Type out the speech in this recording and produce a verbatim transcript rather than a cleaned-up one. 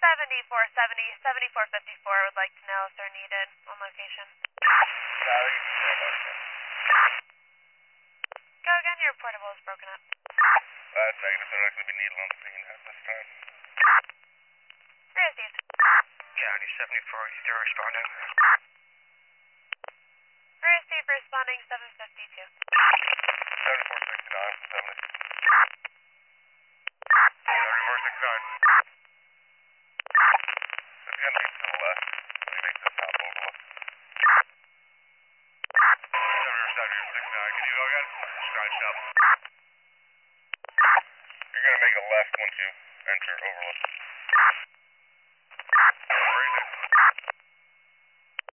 seventy-four seventy, seventy-four fifty-four would like to know if they're needed on location. Sorry. Go again, your portable is broken up. That's negative, they're not going to be needed on scene at this time. Received. County seventy-four, still responding. Receive responding seven fifty-two. seventy-four sixty-nine, seventy. seventy-four sixty-nine. It's going to be to the left. Let me make this top overlook. seventy-four sixty-nine, can you go again? Sky shop.